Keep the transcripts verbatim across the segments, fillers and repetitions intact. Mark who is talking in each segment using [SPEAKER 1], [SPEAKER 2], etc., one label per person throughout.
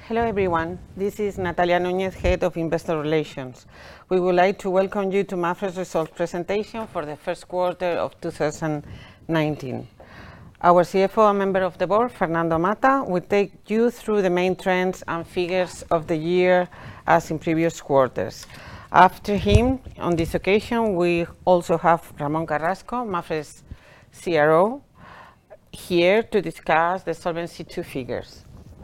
[SPEAKER 1] Hello everyone, this is Natalia Núñez, Head of Investor Relations. We would like to welcome you to Mapfre's results presentation for the first quarter of two thousand nineteen. Our C F O and member of the board, Fernando Mata, will take you through the main trends and figures of the year as in previous quarters. After him, on this occasion, we also have Ramón Carrasco, Mapfre's C R O, here to discuss the Solvency two figures.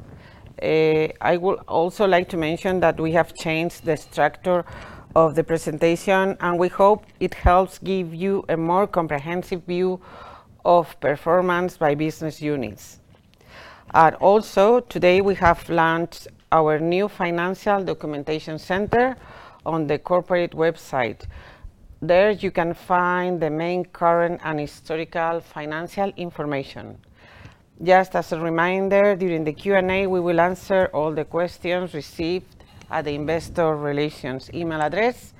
[SPEAKER 1] Uh, I would also like to mention that we have changed the structure of the presentation, and we hope it helps give you a more comprehensive view of performance by business units. And also, today we have launched our new Financial Documentation Center on the corporate website. There you can find the main current and historical financial information. Just as a reminder, during the Q and A, we will answer all the questions received at the Investor Relations email address.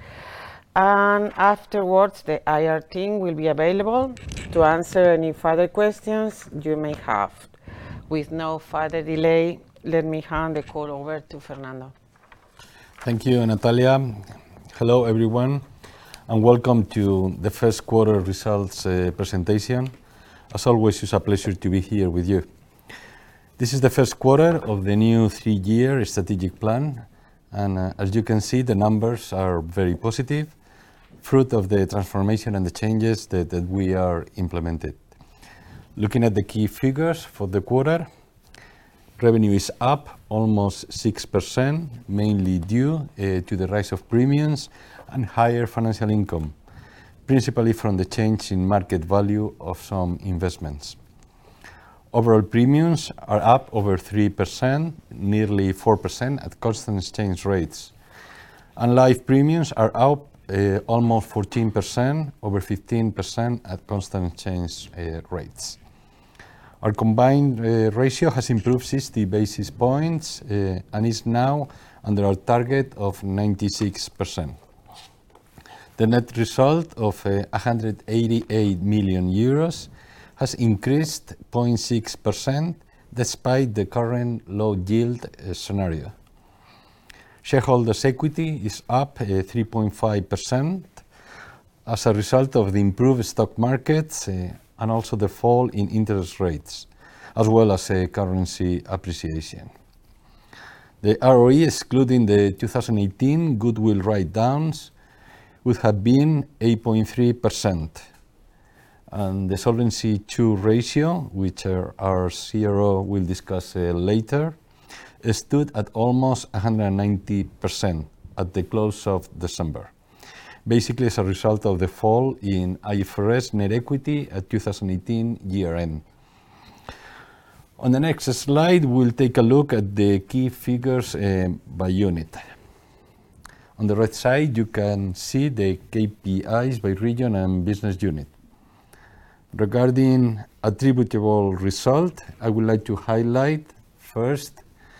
[SPEAKER 1] And afterwards, the I R team will be available to answer any further questions you may have. With no further delay, let me hand the call over to Fernando.
[SPEAKER 2] Thank you, Natalia. Hello, everyone, and welcome to the first quarter results uh, presentation. As always, it's a pleasure to be here with you. This is the first quarter of the new three-year strategic plan, and uh, as you can see, the numbers are very positive, fruit of the transformation and the changes that, that we are implemented. Looking at the key figures for the quarter, revenue is up almost six percent, mainly due uh, to the rise of premiums and higher financial income, principally from the change in market value of some investments. Overall premiums are up over three percent, nearly four percent at constant exchange rates. And life premiums are up uh, almost fourteen percent, over fifteen percent at constant exchange uh, rates. Our combined uh, ratio has improved sixty basis points uh, and is now under our target of ninety-six percent. The net result of uh, one hundred eighty-eight million euros has increased zero point six percent despite the current low yield uh, scenario. Shareholders' equity is up uh, three point five percent as a result of the improved stock markets uh, and also the fall in interest rates, as well as uh, currency appreciation. The R O E, excluding the two thousand eighteen goodwill write-downs, would have been eight point three percent. And the Solvency two ratio, which our, our C R O will discuss uh, later, stood at almost one hundred ninety percent at the close of December, basically as a result of the fall in I F R S net equity at two thousand eighteen year-end. On the next slide, we'll take a look at the key figures uh, by unit. On the right side, you can see the K P Is by region and business unit. Regarding attributable result, I would like to highlight first,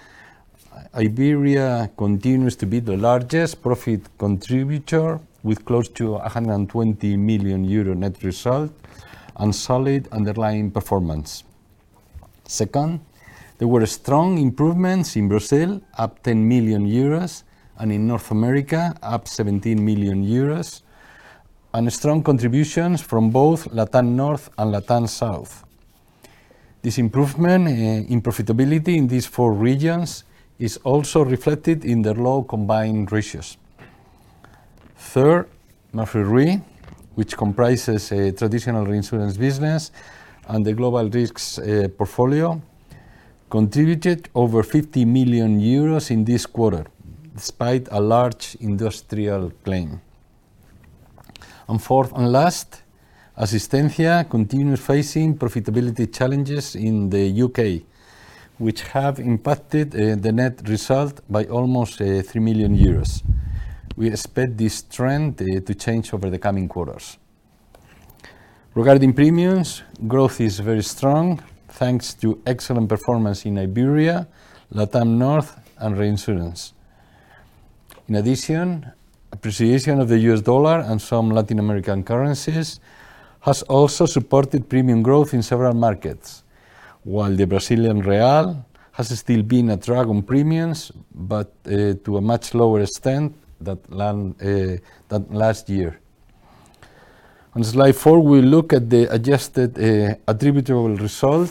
[SPEAKER 2] Iberia continues to be the largest profit contributor with close to one hundred twenty million euro net result and solid underlying performance. Second, there were strong improvements in Brazil, up ten million euros, and in North America, up seventeen million euros, and strong contributions from both LATAM North and LATAM South. This improvement uh, in profitability in these four regions is also reflected in their low combined ratios. Third, Mapfre Re, which comprises a traditional reinsurance business and the global risks uh, portfolio, contributed over fifty million euros in this quarter, despite a large industrial claim. And fourth and last, Asistencia continues facing profitability challenges in the U K, which have impacted uh, the net result by almost uh, three million euros. We expect this trend uh, to change over the coming quarters. Regarding premiums, growth is very strong, thanks to excellent performance in Iberia, LATAM North, and reinsurance. In addition, appreciation of the U S dollar and some Latin American currencies has also supported premium growth in several markets, while the Brazilian real has still been a drag on premiums, but uh, to a much lower extent than, uh, than last year. On slide four, we look at the adjusted uh, attributable result.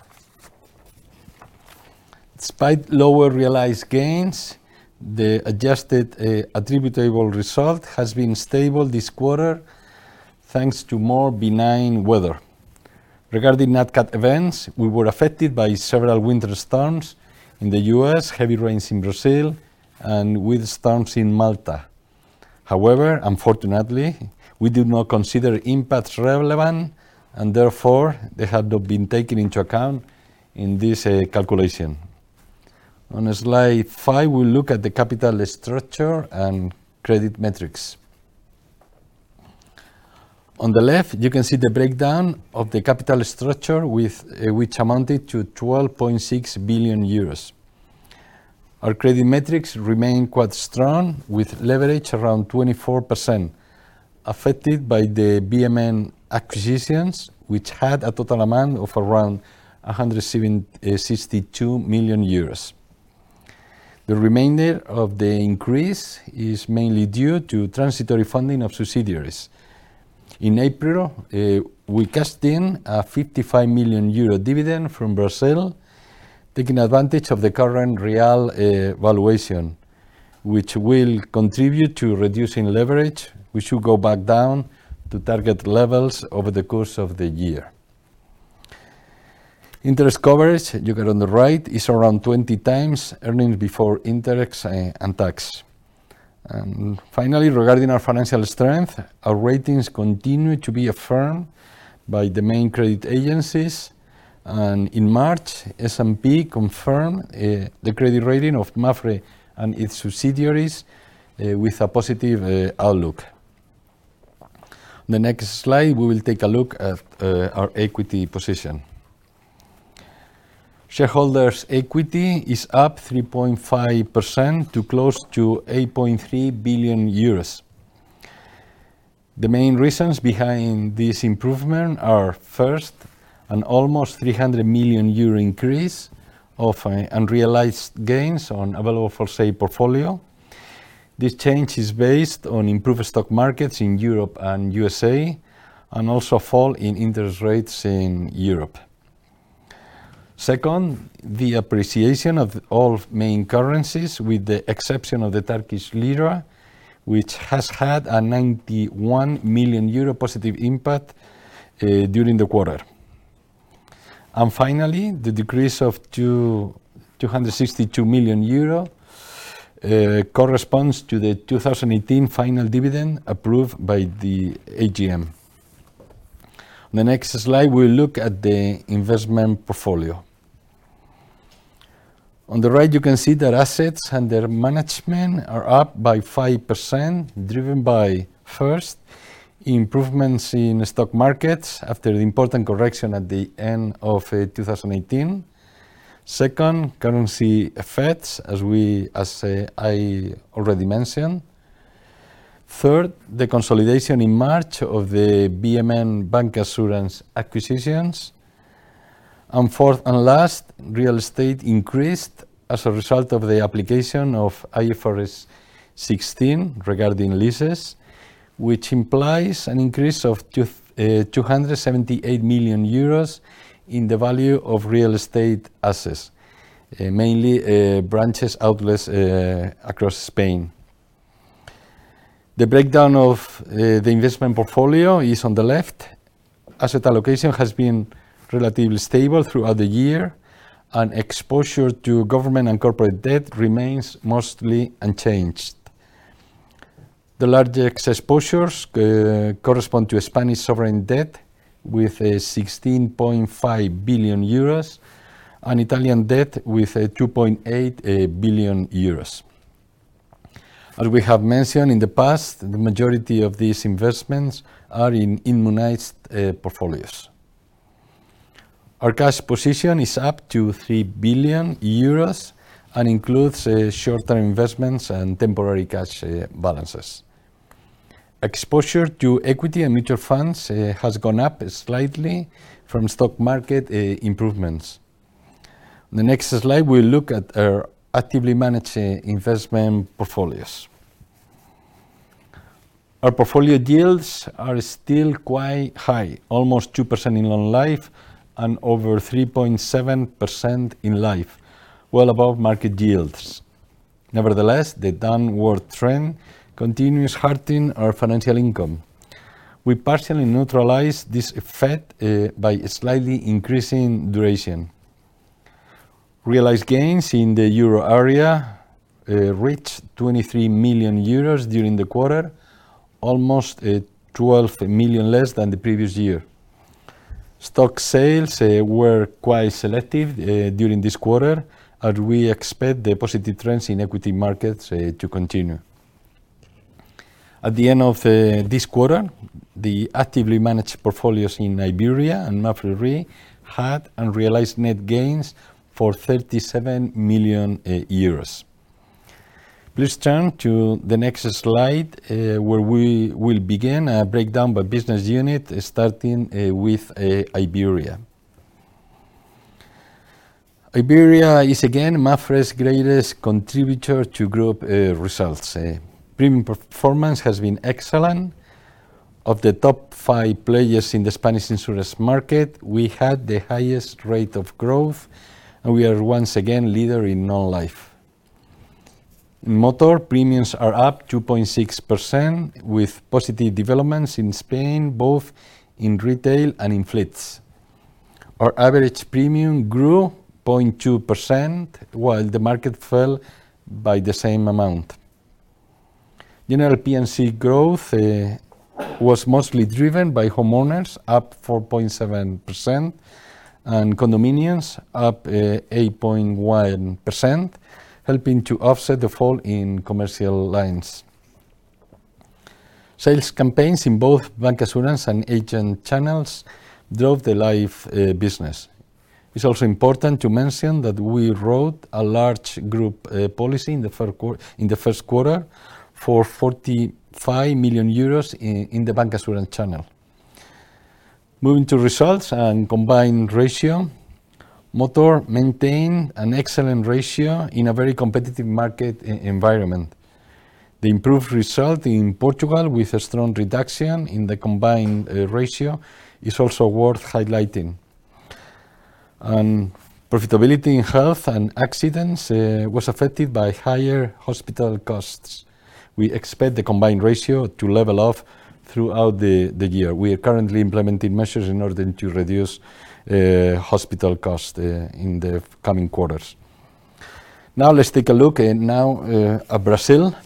[SPEAKER 2] Despite lower realized gains, the adjusted uh, attributable result has been stable this quarter thanks to more benign weather. Regarding Nat Cat events, we were affected by several winter storms in the U S, heavy rains in Brazil, and with storms in Malta. However, unfortunately, we do not consider impacts relevant, and therefore they have not been taken into account in this uh, calculation. On slide five, we look at the capital structure and credit metrics. On the left, you can see the breakdown of the capital structure, with, uh, which amounted to twelve point six billion euros. Our credit metrics remain quite strong, with leverage around twenty-four percent, affected by the B M N acquisitions, which had a total amount of around one hundred sixty-two million euros. The remainder of the increase is mainly due to transitory funding of subsidiaries. In April, uh, we cashed in a fifty-five million euro dividend from Brazil, taking advantage of the current real uh, valuation, which will contribute to reducing leverage. We should go back down to target levels over the course of the year. Interest coverage, you get on the right, is around twenty times earnings before interest uh, and tax. And finally, regarding our financial strength, our ratings continue to be affirmed by the main credit agencies. And in March, S and P confirmed uh, the credit rating of Mapfre and its subsidiaries uh, with a positive uh, outlook. On the next slide, we will take a look at uh, our equity position. Shareholders' equity is up three point five percent to close to eight point three billion euros. The main reasons behind this improvement are, first, an almost three hundred million euro increase of uh, unrealized gains on available for sale portfolio. This change is based on improved stock markets in Europe and U S A, and also a fall in interest rates in Europe. Second, the appreciation of all main currencies, with the exception of the Turkish lira, which has had a ninety-one million euro positive impact uh, during the quarter. And finally, the decrease of two hundred sixty-two million euro uh, corresponds to the two thousand eighteen final dividend approved by the A G M. On the next slide, we'll look at the investment portfolio. On the right, you can see that assets under management are up by five percent, driven by, first, improvements in stock markets after the important correction at the end of uh, two thousand eighteen. Second, currency effects, as, we, as uh, I already mentioned. Third, the consolidation in March of the B M N bancassurance acquisitions. And fourth and last, real estate increased as a result of the application of I F R S sixteen regarding leases, which implies an increase of two, uh, two hundred seventy-eight million euros in the value of real estate assets, uh, mainly uh, branches, outlets uh, across Spain. The breakdown of uh, the investment portfolio is on the left. Asset allocation has been relatively stable throughout the year, and exposure to government and corporate debt remains mostly unchanged. The largest exposures uh, correspond to Spanish sovereign debt, with uh, sixteen point five billion euros, and Italian debt with uh, two point eight uh, billion euros. As we have mentioned in the past, the majority of these investments are in immunized uh, portfolios. Our cash position is up to three billion euros and includes uh, short-term investments and temporary cash uh, balances. Exposure to equity and mutual funds uh, has gone up slightly from stock market uh, improvements. The next slide, we'll look at our actively managed uh, investment portfolios. Our portfolio yields are still quite high, almost two percent in long life and over three point seven percent in life, well above market yields. Nevertheless, the downward trend continues hurting our financial income. We partially neutralize this effect uh, by slightly increasing duration. Realized gains in the euro area uh, reached twenty-three million euros during the quarter, almost uh, twelve million less than the previous year. Stock sales uh, were quite selective uh, during this quarter, as we expect the positive trends in equity markets uh, to continue. At the end of uh, this quarter, the actively managed portfolios in Iberia and Mapfre Re had unrealized net gains for thirty-seven million uh, euros. Please turn to the next slide, uh, where we will begin a breakdown by business unit, starting uh, with uh, Iberia. Iberia is again Mapfre's greatest contributor to group uh, results. Uh, premium performance has been excellent. Of the top five players in the Spanish insurance market, we had the highest rate of growth, and we are once again leader in non-life. In motor, premiums are up two point six percent, with positive developments in Spain, both in retail and in fleets. Our average premium grew zero point two percent, while the market fell by the same amount. General P and C growth uh, was mostly driven by homeowners, up four point seven percent, and condominiums, up uh, eight point one percent, helping to offset the fall in commercial lines. Sales campaigns in both bancassurance and agent channels drove the life uh, business. It's also important to mention that we wrote a large group uh, policy in the, first in the first quarter for forty-five million euros in, in the bancassurance channel. Moving to results and combined ratio, motor maintained an excellent ratio in a very competitive market environment. The improved result in Portugal, with a strong reduction in the combined uh, ratio, is also worth highlighting. And profitability in health and accidents uh, was affected by higher hospital costs. We expect the combined ratio to level off throughout the, the year. We are currently implementing measures in order to reduce uh, hospital costs uh, in the coming quarters. Now let's take a look uh, now uh, at Brazil.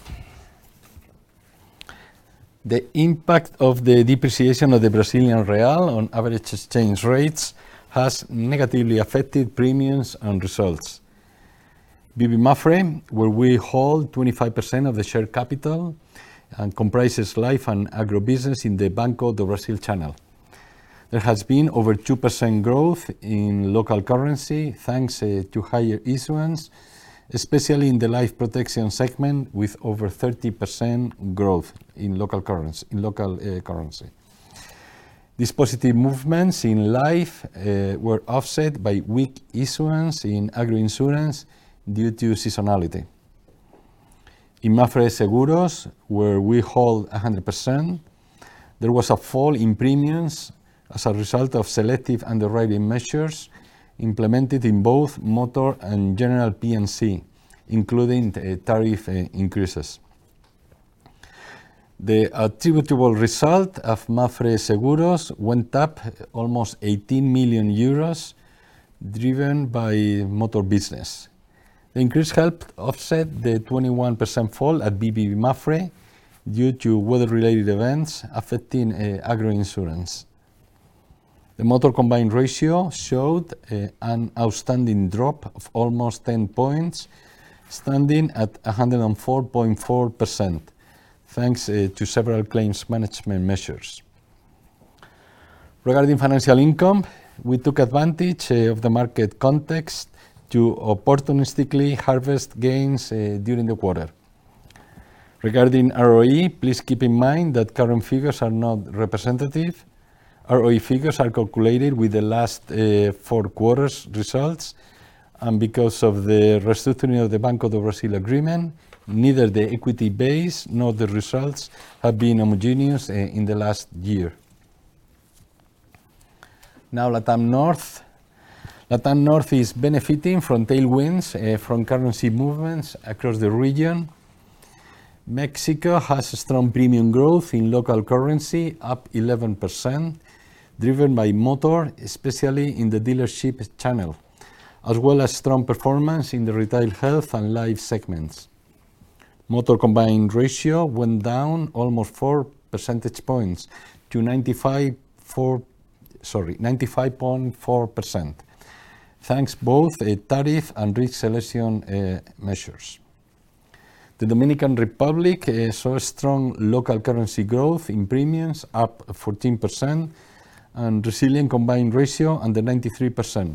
[SPEAKER 2] The impact of the depreciation of the Brazilian real on average exchange rates has negatively affected premiums and results. B B Mapfre, where we hold twenty-five percent of the share capital and comprises life and agribusiness in the Banco do Brasil channel. There has been over two percent growth in local currency thanks uh, to higher issuance, especially in the life protection segment, with over thirty percent growth in local currency. In local uh, currency. These positive movements in life uh, were offset by weak issuance in agro-insurance due to seasonality. In Mapfre Seguros, where we hold one hundred percent, there was a fall in premiums as a result of selective underwriting measures implemented in both motor and general P and C, including uh, tariff uh, increases. The attributable result of Mapfre Seguros went up almost eighteen million euros, driven by motor business. The increase helped offset the twenty-one percent fall at B B Mapfre due to weather-related events affecting uh, agro-insurance. The motor combined ratio showed uh, an outstanding drop of almost ten points, standing at one hundred four point four percent, thanks uh, to several claims management measures. Regarding financial income, we took advantage uh, of the market context to opportunistically harvest gains uh, during the quarter. Regarding R O E, please keep in mind that current figures are not representative. R O E figures are calculated with the last uh, four quarters results and because of the restructuring of the Banco do Brasil agreement, neither the equity base nor the results have been homogeneous uh, in the last year. Now LATAM North. LATAM North is benefiting from tailwinds uh, from currency movements across the region. Mexico has a strong premium growth in local currency, up eleven percent, driven by motor, especially in the dealership channel, as well as strong performance in the retail health and life segments. Motor combined ratio went down almost four percentage points to ninety-five point four percent, thanks both uh, tariff and risk selection uh, measures. The Dominican Republic uh, saw strong local currency growth in premiums, up fourteen percent, and resilient combined ratio under ninety-three percent.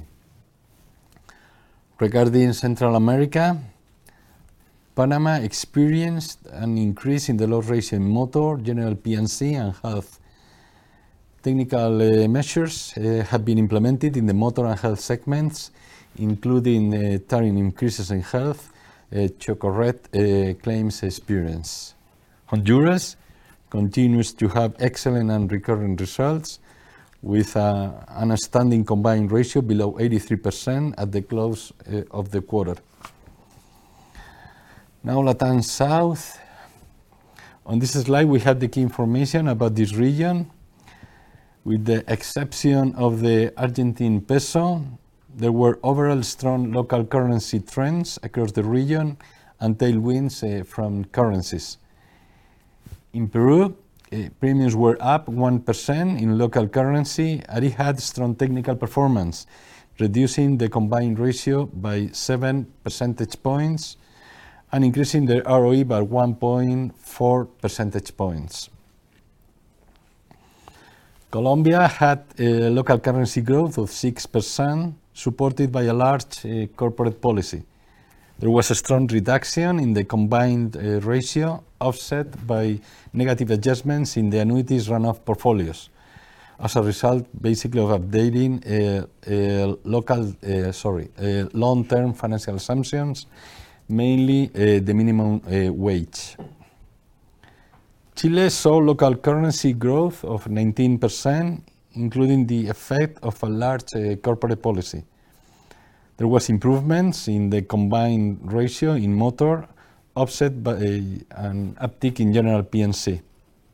[SPEAKER 2] Regarding Central America, Panama experienced an increase in the loss ratio in motor, general P and C, and health. Technical uh, measures uh, have been implemented in the motor and health segments, including uh, tariff increases in health, uh, Chocorret uh, claims experience. Honduras continues to have excellent and recurrent results, with uh, an outstanding combined ratio below eighty-three percent at the close uh, of the quarter. Now LATAM South. On this slide we have the key information about this region. With the exception of the Argentine peso, there were overall strong local currency trends across the region and tailwinds uh, from currencies. In Peru, uh, premiums were up one percent in local currency, and it had strong technical performance, reducing the combined ratio by seven percentage points and increasing the R O E by one point four percentage points. Colombia had a local currency growth of six percent, supported by a large uh, corporate policy. There was a strong reduction in the combined uh, ratio, offset by negative adjustments in the annuities runoff portfolios, as a result basically of updating uh, uh, local, uh, sorry, uh, long-term financial assumptions, mainly uh, the minimum uh, wage. Chile saw local currency growth of nineteen percent, including the effect of a large uh, corporate policy. There was improvements in the combined ratio in motor, offset by a, an uptick in general P and C.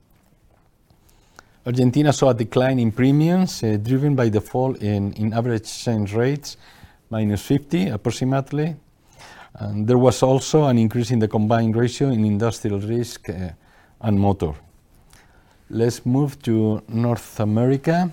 [SPEAKER 2] Argentina saw a decline in premiums, uh, driven by the fall in, in average exchange rates, minus fifty approximately. And there was also an increase in the combined ratio in industrial risk uh, and motor. Let's move to North America.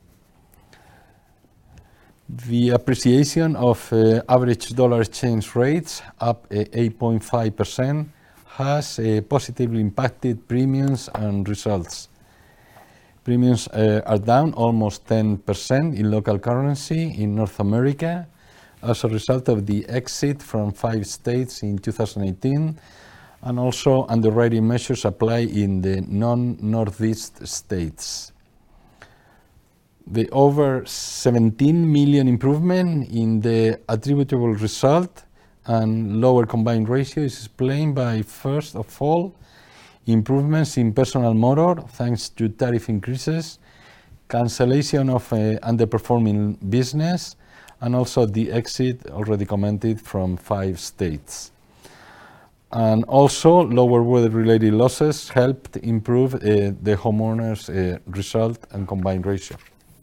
[SPEAKER 2] The appreciation of uh, average dollar exchange rates, up uh, eight point five percent, has uh, positively impacted premiums and results. Premiums uh, are down almost ten percent in local currency in North America as a result of the exit from five states in two thousand eighteen, and also underwriting measures apply in the non-Northeast states. The over seventeen million improvement in the attributable result and lower combined ratio is explained by, first of all, improvements in personal motor thanks to tariff increases, cancellation of uh, underperforming business, and also the exit already commented from five states. And also, lower weather-related losses helped improve uh, the homeowners' uh, result and combined ratio.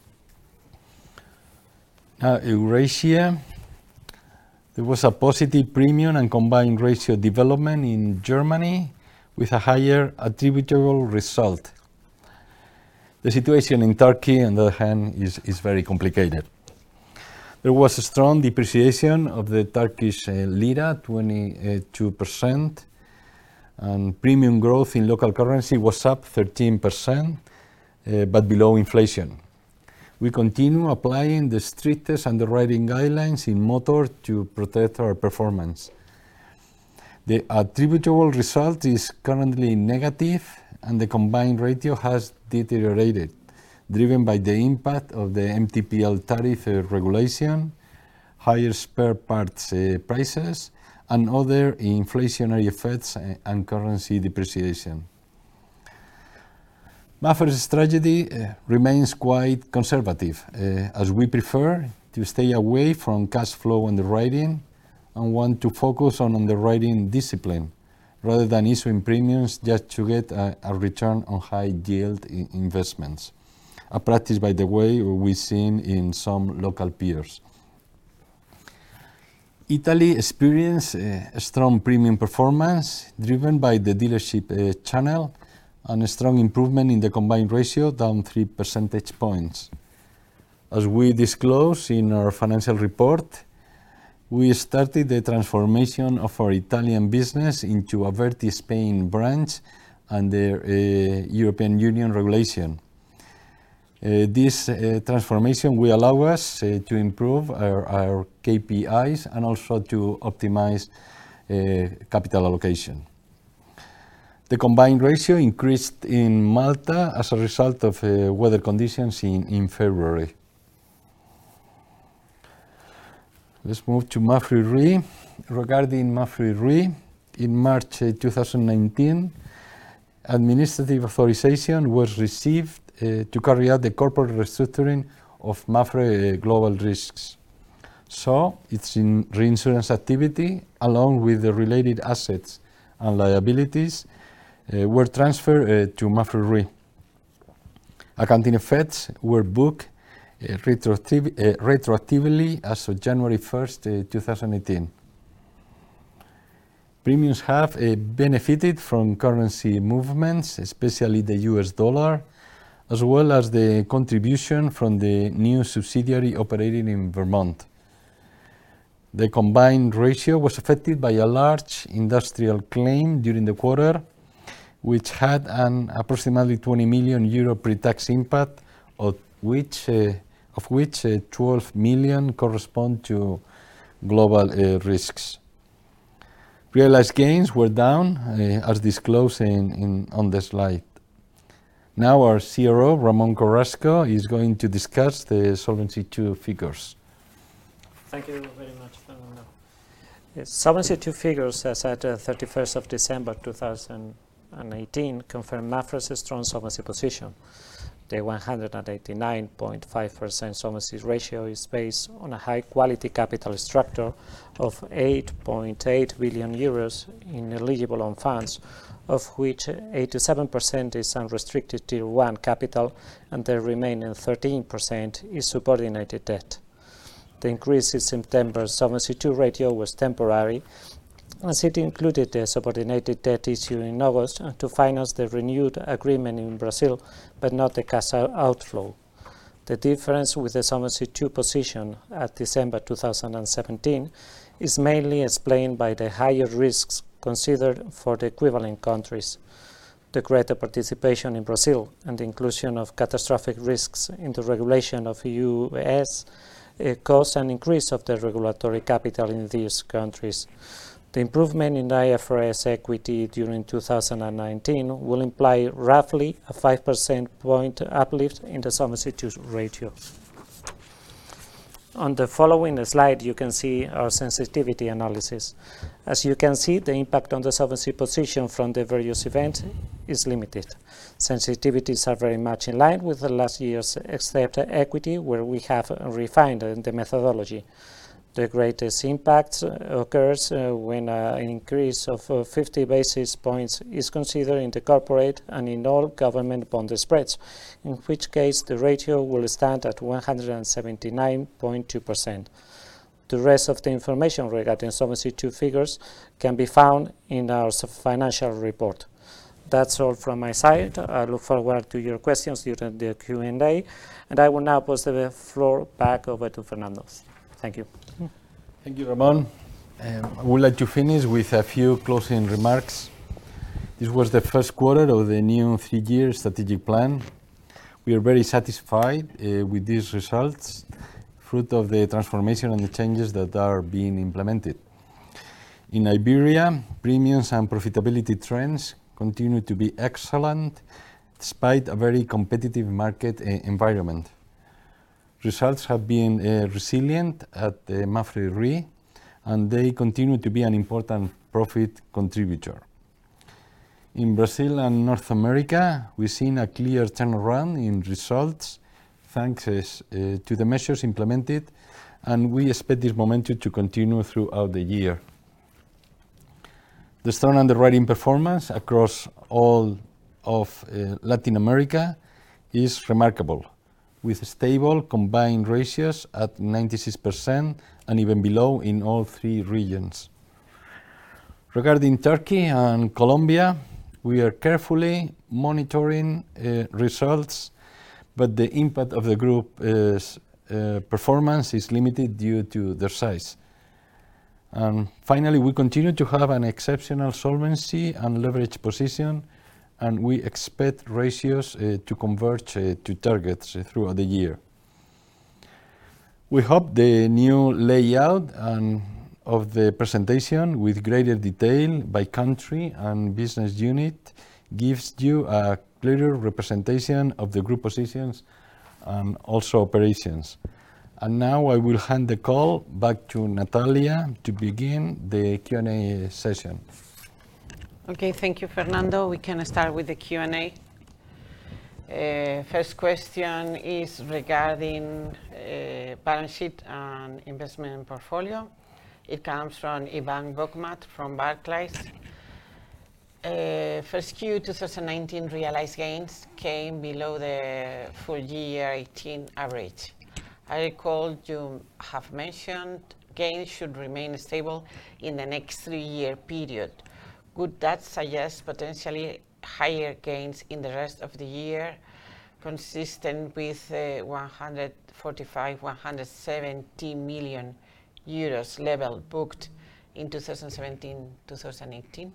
[SPEAKER 2] Now, Eurasia, there was a positive premium and combined ratio development in Germany with a higher attributable result. The situation in Turkey, on the other hand, is, is very complicated. There was a strong depreciation of the Turkish uh, lira, twenty-two percent, and premium growth in local currency was up thirteen percent, uh, but below inflation. We continue applying the strictest underwriting guidelines in motor to protect our performance. The attributable result is currently negative, and the combined ratio has deteriorated, driven by the impact of the M T P L tariff uh, regulation higher spare parts uh, prices, and other inflationary effects uh, and currency depreciation. Mapfre's strategy uh, remains quite conservative, uh, as we prefer to stay away from cash flow underwriting and want to focus on underwriting discipline rather than issuing premiums just to get a, a return on high yield investments, a practice, by the way, we've seen in some local peers. Italy experienced uh, a strong premium performance driven by the dealership uh, channel and a strong improvement in the combined ratio, down three percentage points. As we disclose in our financial report, we started the transformation of our Italian business into a Averti Spain branch under uh, European Union regulation. Uh, this uh, transformation will allow us uh, to improve our, our K P Is and also to optimize uh, capital allocation. The combined ratio increased in Malta as a result of uh, weather conditions in, in February. Let's move to Mapfre Re. Regarding Mapfre Re, in March uh, two thousand nineteen, administrative authorization was received uh, to carry out the corporate restructuring of Mapfre uh, Global Risks. So, its in reinsurance activity, along with the related assets and liabilities, Uh, were transferred uh, to Mapfre Re. Accounting effects were booked uh, retroactiv uh, retroactively as of January first, uh, two thousand eighteen. Premiums have uh, benefited from currency movements, especially the U S dollar, as well as the contribution from the new subsidiary operating in Vermont. The combined ratio was affected by a large industrial claim during the quarter, which had an approximately twenty million euro pre-tax impact, of which, uh, of which uh, twelve million correspond to global uh, risks. Realized gains were down, uh, as disclosed in, in, on the slide. Now our C R O, Ramon Carrasco, is going to discuss the Solvency two figures.
[SPEAKER 3] Thank you very much, Fernando. Yes, Solvency two figures as at uh, thirty-first of December two thousand eighteen confirm Mapfre's strong solvency position. The one hundred eighty-nine point five percent solvency ratio is based on a high-quality capital structure of eight point eight billion euros in eligible own funds, of which eighty-seven percent is unrestricted Tier one capital and the remaining thirteen percent is subordinated debt. The increase in September's Solvency two ratio was temporary, as it included the subordinated debt issue in August to finance the renewed agreement in Brazil, but not the cash outflow. The difference with the Solvency two position at December two thousand seventeen is mainly explained by the higher risks considered for the equivalent countries. The greater participation in Brazil and the inclusion of catastrophic risks in the regulation of U S uh, caused an increase of the regulatory capital in these countries. The improvement in I F R S equity during two thousand nineteen will imply roughly a five percent point uplift in the Solvency two ratio. On the following slide, you can see our sensitivity analysis. As you can see, the impact on the solvency position from the various events is limited. Sensitivities are very much in line with the last year's, except equity, where we have refined the methodology. The greatest impact occurs uh, when uh, an increase of uh, fifty basis points is considered in the corporate and in all government bond spreads, in which case the ratio will stand at one hundred seventy-nine point two percent. The rest of the information regarding Solvency two figures can be found in our financial report. That's all from my side. I look forward to your questions during the Q and A, and I will now pass the floor back over to Fernando. Thank you.
[SPEAKER 2] Thank you, Ramon. Um, I would like to finish with a few closing remarks. This was the first quarter of the new three-year strategic plan. We are very satisfied uh, with these results, fruit of the transformation and the changes that are being implemented. In Iberia, premiums and profitability trends continue to be excellent despite a very competitive market uh, environment. Results have been uh, resilient at uh, Mapfre Re, and they continue to be an important profit contributor. In Brazil and North America, we've seen a clear turnaround in results thanks uh, to the measures implemented, and we expect this momentum to continue throughout the year. The strong underwriting performance across all of uh, Latin America is remarkable, with stable combined ratios at ninety-six percent and even below in all three regions. Regarding Turkey and Colombia, we are carefully monitoring uh, results, but the impact of the group's uh, performance is limited due to their size. And finally, we continue to have an exceptional solvency and leverage position, and we expect ratios uh, to converge uh, to targets uh, throughout the year. We hope the new layout and of the presentation with greater detail by country and business unit gives you a clearer representation of the group positions and also operations. And now I will hand the call back to Natalia to begin the Q and A session.
[SPEAKER 1] Okay, thank you, Fernando. We can start with the Q and A. Uh, first question is regarding uh, balance sheet and investment portfolio. It comes from Ivan Bokmat from Barclays. Uh, first Q twenty nineteen realized gains came below the full year eighteen average. I recall you have mentioned gains should remain stable in the next three-year period. Would that suggest potentially higher gains in the rest of the year, consistent with uh, one hundred forty-five, one hundred seventy million euros level booked in two thousand seventeen, two thousand eighteen?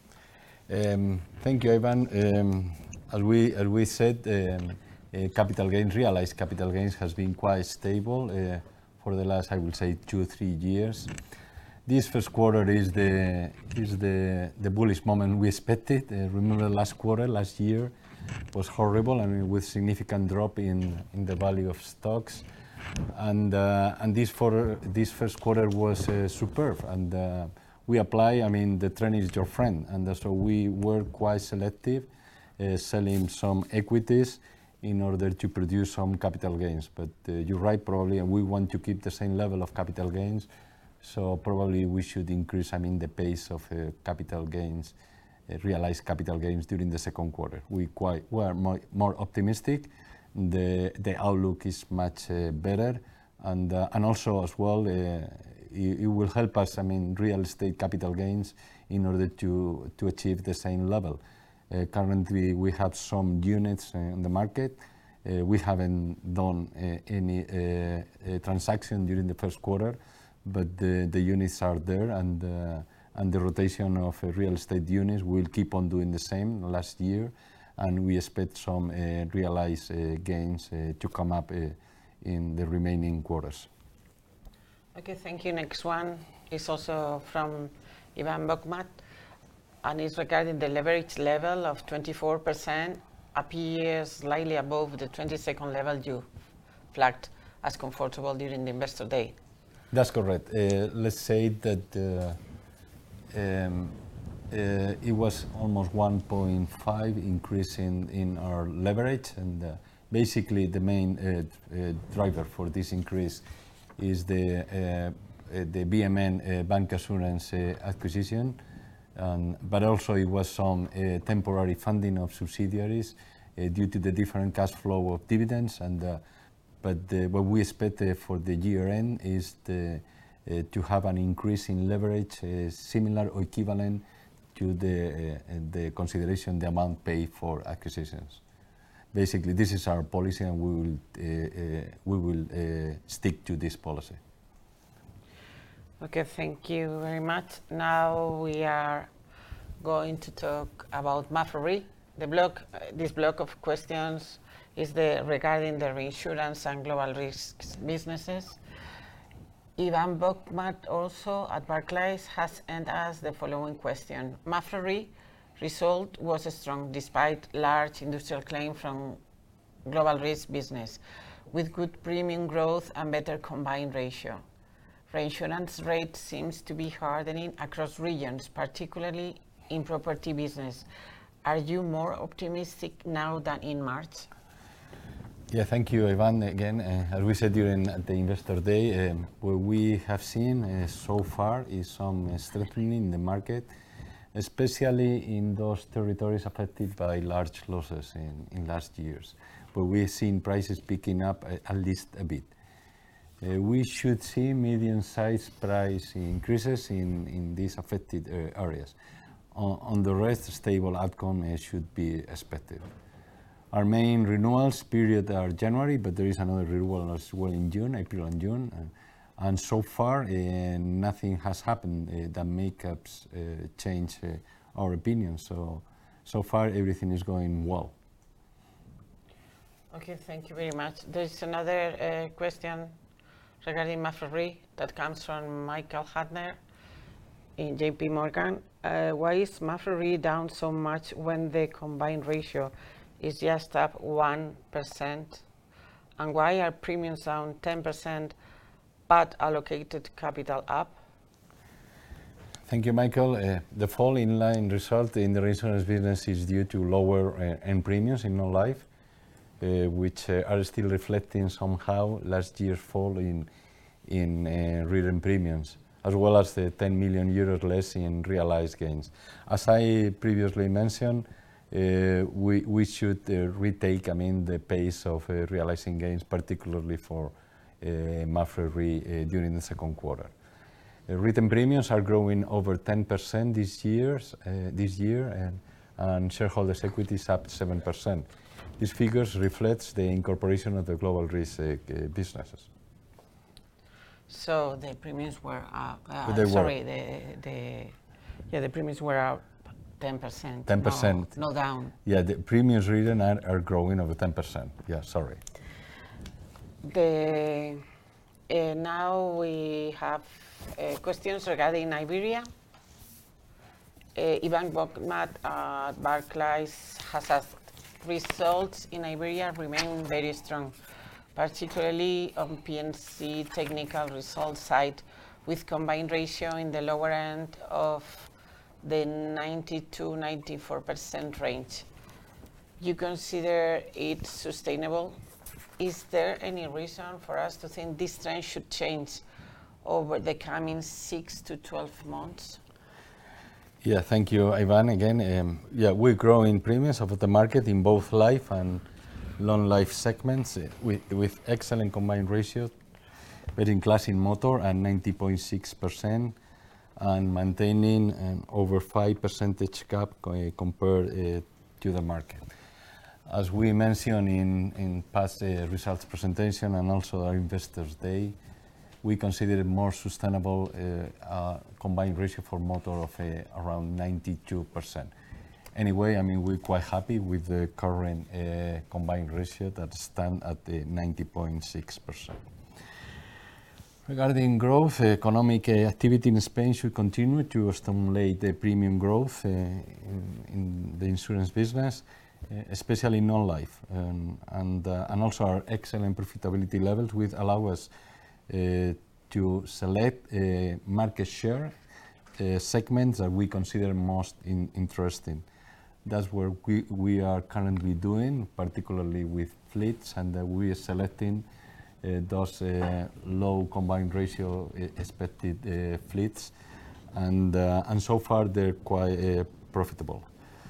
[SPEAKER 2] Um, thank you, Ivan. Um, as we as we said, um, uh, capital gains, realized capital gains, has been quite stable uh, for the last, I will say, two three years. This first quarter is the is the the bullish moment we expected. Uh, remember, last quarter, last year, was horrible, I mean, with significant drop in in the value of stocks. And uh, and this for this first quarter was uh, superb, and uh, we apply. I mean, the trend is your friend, and uh, so we were quite selective, uh, selling some equities in order to produce some capital gains. But uh, you're right, probably, and we want to keep the same level of capital gains. So probably we should increase, I mean, the pace of uh, capital gains, uh, realized capital gains during the second quarter. We quite we are more, more optimistic. The the outlook is much uh, better, and uh, and also as well, uh, it, it will help us. I mean, real estate capital gains in order to to achieve the same level. Uh, currently, we have some units uh, on the market. Uh, we haven't done uh, any uh, uh, transaction during the first quarter, but the the units are there, and uh, and the rotation of uh, real estate units will keep on doing the same last year. And we expect some uh, realized uh, gains uh, to come up uh, in the remaining quarters.
[SPEAKER 1] Okay, thank you. Next one is also from Ivan Bokmat, and it's regarding the leverage level of twenty-four percent, appears slightly above the twenty-second level you flagged as comfortable during the investor day.
[SPEAKER 2] That's correct. Uh, let's say that uh, um, Uh, it was almost one point five increase in, in our leverage, and uh, basically the main uh, uh, driver for this increase is the uh, uh, the B M N uh, bancassurance uh, acquisition, um, but also it was some uh, temporary funding of subsidiaries uh, due to the different cash flow of dividends. And uh, but uh, what we expect uh, for the year end is the, uh, to have an increase in leverage uh, similar or equivalent to the, uh, the consideration, the amount paid for acquisitions. Basically, this is our policy, and we will, uh, uh, we will uh, stick to this policy.
[SPEAKER 1] Okay, thank you very much. Now we are going to talk about Mapfre Re. The block, uh, this block of questions is the, regarding the reinsurance and global risks businesses. Ivan Bokmat, also at Barclays, has sent us the following question. Mapfre Re result was strong despite large industrial claim from global risk business. with good premium growth and better combined ratio. Reinsurance rate seems to be hardening across regions, particularly in property business. Are you more optimistic now than in March?
[SPEAKER 2] Yeah, thank you, Ivan. Again, uh, as we said during the Investor Day, um, what we have seen uh, so far is some uh, strengthening in the market, especially in those territories affected by large losses in, in last years, where we've seen prices picking up uh, at least a bit. Uh, we should see medium-sized price increases in, in these affected uh, areas. On, on the rest, stable outcome uh, should be expected. Our main renewals period are January, but there is another renewal as well in June, April and June. Uh, and so far, uh, nothing has happened uh, that makes us uh, change uh, our opinion. So, so far, everything is going well.
[SPEAKER 1] Okay, thank you very much. There's another uh, question regarding Mapfre Re that comes from Michael Hadner in J P Morgan. Uh, why is Mapfre Re down so much when the combined ratio is just up one percent? And why are premiums down ten percent but allocated capital up?
[SPEAKER 2] Thank you, Michael. Uh, the fall in line result in the reinsurance business is due to lower uh, earned premiums in non-life, uh, which uh, are still reflecting somehow last year's fall in, in uh, written premiums, as well as the ten million euros less in realized gains. As I previously mentioned, uh, we, we should uh, retake, I mean, the pace of uh, realizing gains, particularly for uh, Mapfre Re uh, during the second quarter. Uh, written premiums are growing over ten percent this, years, uh, this year, and, and shareholders' equity is up seven percent. These figures reflect the incorporation of the global risk uh, businesses.
[SPEAKER 1] So the premiums were up. Uh,
[SPEAKER 2] They
[SPEAKER 1] sorry,
[SPEAKER 2] were.
[SPEAKER 1] the the yeah the premiums were up ten percent.
[SPEAKER 2] ten percent.
[SPEAKER 1] No, no down.
[SPEAKER 2] Yeah, the premiums written are, are growing over ten percent. Yeah, sorry.
[SPEAKER 1] The uh, now we have uh, questions regarding Iberia. Uh, Ivan Bokmat at Barclays has asked, results in Iberia remain very strong, particularly on P and C technical results side, with combined ratio in the lower end of the ninety-two to ninety-four percent range. You consider it sustainable? Is there any reason for us to think this trend should change over the coming six to twelve months?
[SPEAKER 2] Yeah, thank you, Ivan. Again, um, yeah, we're growing premiums of the market in both life and non-life segments uh, with, with excellent combined ratio, very in class in motor and ninety point six percent, and maintaining an over five percentage gap co compared uh, to the market. As we mentioned in, in past uh, results presentation and also our Investors Day, we consider it more sustainable uh, uh, combined ratio for motor of uh, around ninety-two percent. Anyway, I mean, we're quite happy with the current uh, combined ratio that stands at uh, ninety point six percent. Regarding growth, uh, economic uh, activity in Spain should continue to stimulate the premium growth uh, in, in the insurance business, uh, especially non-life, um, and, uh, and also our excellent profitability levels will allow us uh, to select uh, market share uh, segments that we consider most in, interesting. That's what we, we are currently doing, particularly with fleets, and uh, we are selecting uh, those uh, low combined ratio uh, expected uh, fleets, and, uh, and so far they're quite uh, profitable.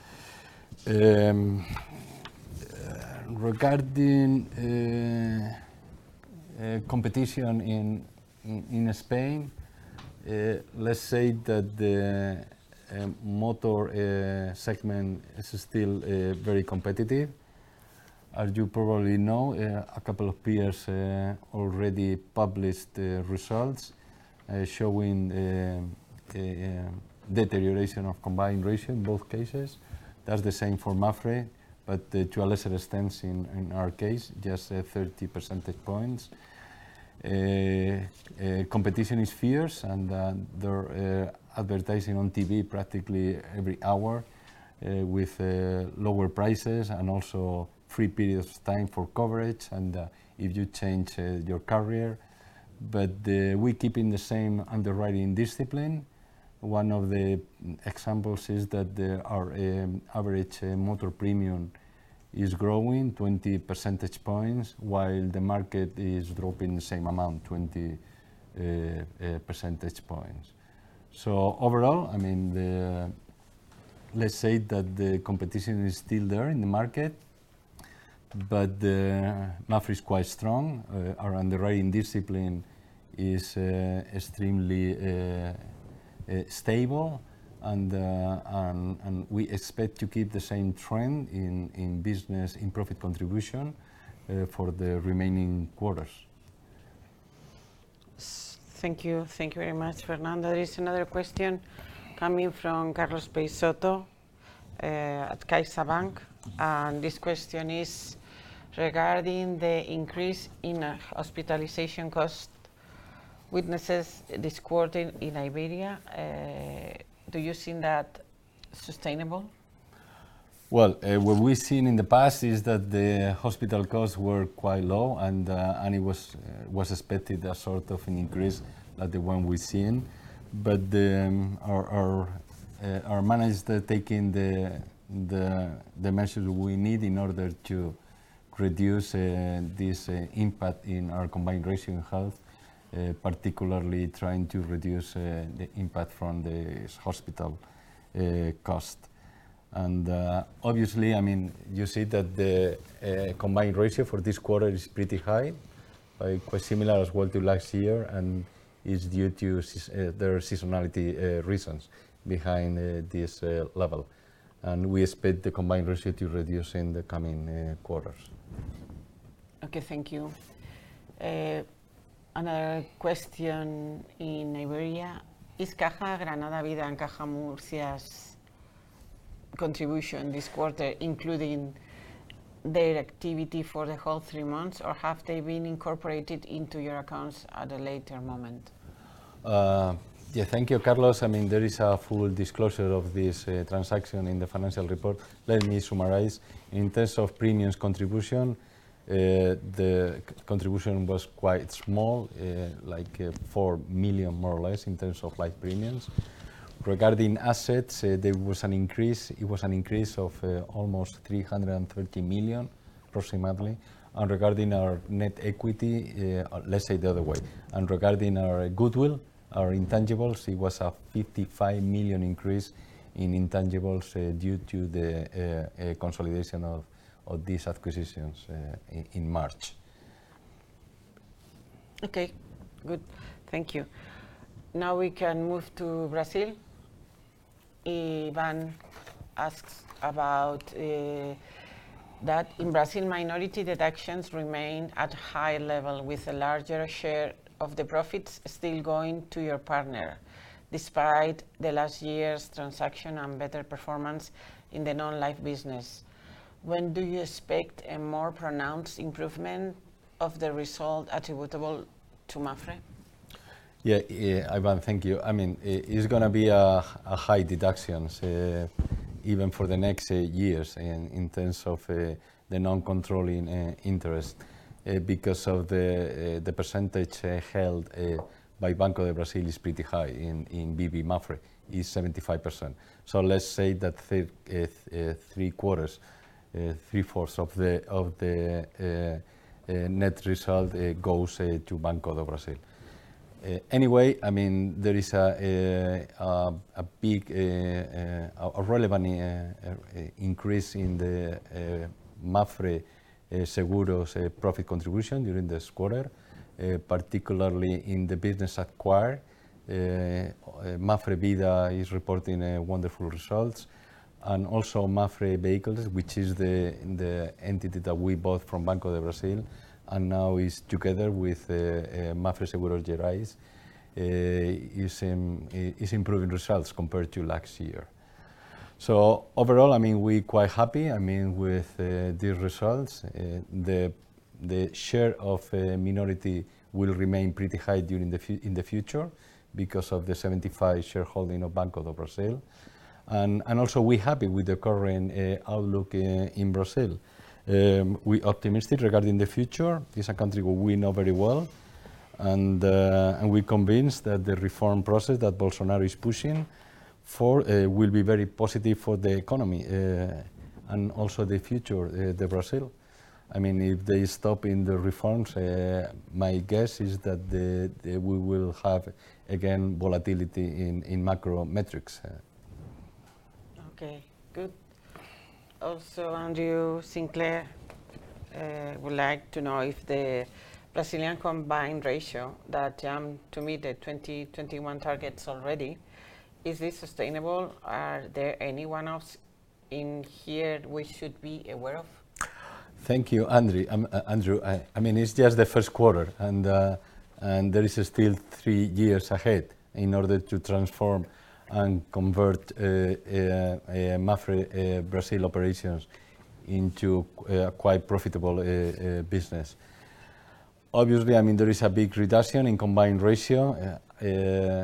[SPEAKER 2] Um, uh, regarding uh, uh, competition in, in, in Spain, uh, let's say that the Uh, motor uh, segment is still uh, very competitive. As you probably know, uh, a couple of peers uh, already published uh, results uh, showing uh, uh, deterioration of combined ratio in both cases. That's the same for Mapfre, but uh, to a lesser extent in, in our case, just uh, thirty percentage points. Uh, uh, competition is fierce, and uh, they're uh, advertising on T V practically every hour uh, with uh, lower prices and also free periods of time for coverage, and uh, if you change uh, your carrier. But uh, we keep in the same underwriting discipline. One of the examples is that the, our um, average uh, motor premium is growing twenty percentage points, while the market is dropping the same amount, twenty uh, uh, percentage points. So overall, I mean, the, let's say that the competition is still there in the market, but the Mapfre is quite strong. Uh, our underwriting discipline is uh, extremely uh, uh, stable, and, uh, and and we expect to keep the same trend in, in business in profit contribution uh, for the remaining quarters.
[SPEAKER 1] Thank you, thank you very much, Fernando. There is another question coming from Carlos Peixoto uh, at CaixaBank, and this question is regarding the increase in uh, hospitalization cost witnesses this quarter in Iberia. Uh, do you see that sustainable?
[SPEAKER 2] Well, uh, what we've seen in the past is that the hospital costs were quite low, and uh, and it was uh, was expected a sort of an increase like the one we've seen, but the, um, our our, uh, our managers are taking the the the measures we need in order to reduce uh, this uh, impact in our combined ratio in health, uh, particularly trying to reduce uh, the impact from the hospital uh, cost. And uh, obviously, I mean, you see that the uh, combined ratio for this quarter is pretty high, uh, quite similar as well to last year, and is due to uh, their seasonality uh, reasons behind uh, this uh, level. And we expect the combined ratio to reduce in the coming uh, quarters.
[SPEAKER 1] Okay, thank you. Uh, another question in Iberia. Is Caja Granada Vida and Caja Murcia's contribution this quarter, including their activity for the whole three months, or have they been incorporated into your accounts at a later moment?
[SPEAKER 2] Uh, yeah, thank you, Carlos. I mean, there is a full disclosure of this uh, transaction in the financial report. Let me summarize. In terms of premiums contribution, uh, the c contribution was quite small, uh, like uh, four million more or less in terms of life premiums. Regarding assets, uh, there was an increase. It was an increase of uh, almost three hundred thirty million, approximately. And regarding our net equity, uh, let's say the other way. And regarding our goodwill, our intangibles, it was a fifty-five million increase in intangibles uh, due to the uh, uh, consolidation of, of these acquisitions uh, in, in March.
[SPEAKER 1] Okay, good. Thank you. Now we can move to Brazil. Ivan asks about uh, that in Brazil, minority deductions remain at high level, with a larger share of the profits still going to your partner, despite the last year's transaction and better performance in the non-life business. When do you expect a more pronounced improvement of the result attributable to Mapfre?
[SPEAKER 2] Yeah, yeah, Ivan, thank you. I mean, it's going to be a, a high deductions, uh, even for the next uh, years in, in terms of uh, the non-controlling uh, interest, uh, because of the, uh, the percentage uh, held uh, by Banco de Brasil is pretty high in, in B B Mapfre, is seventy-five percent. So let's say that th uh, th uh, three quarters, uh, three-fourths of the, of the uh, uh, net result uh, goes uh, to Banco de Brasil. Uh, anyway, I mean, there is a, a, a big, uh, uh, a relevant uh, uh, increase in the uh, Mapfre uh, Seguros uh, profit contribution during this quarter, uh, particularly in the business acquired. Uh, uh, Mapfre Vida is reporting uh, wonderful results, and also Mapfre Vehicles, which is the, the entity that we bought from Banco de Brasil, and now is together with uh, uh, Mapfre Seguros Gerais, uh, is, um, is improving results compared to last year. So overall, I mean, we're quite happy, I mean, with uh, these results. Uh, the, the share of uh, minority will remain pretty high during the fu in the future because of the seventy-five shareholding of Banco do Brasil. And, and also we're happy with the current uh, outlook uh, in Brazil. Um, we optimistic regarding the future. It's a country we know very well, and uh, and we're convinced that the reform process that Bolsonaro is pushing for uh, will be very positive for the economy uh, and also the future uh, the Brazil. I mean, if they stop in the reforms, uh, my guess is that the, the, we will have again volatility in, in macro metrics.
[SPEAKER 1] Okay, good. Also, Andrew Sinclair uh, would like to know if the Brazilian combined ratio that jumped to meet the twenty twenty-one targets already, is this sustainable? Are there any one-offs in here we should be aware of?
[SPEAKER 2] Thank you, Andrew. Um, uh, Andrew, I, I mean, it's just the first quarter, and uh, and there is still three years ahead in order to transform and convert uh, uh, uh, Mapfre uh, Brazil operations into uh, quite profitable uh, uh, business. Obviously, I mean, there is a big reduction in combined ratio. Uh, uh,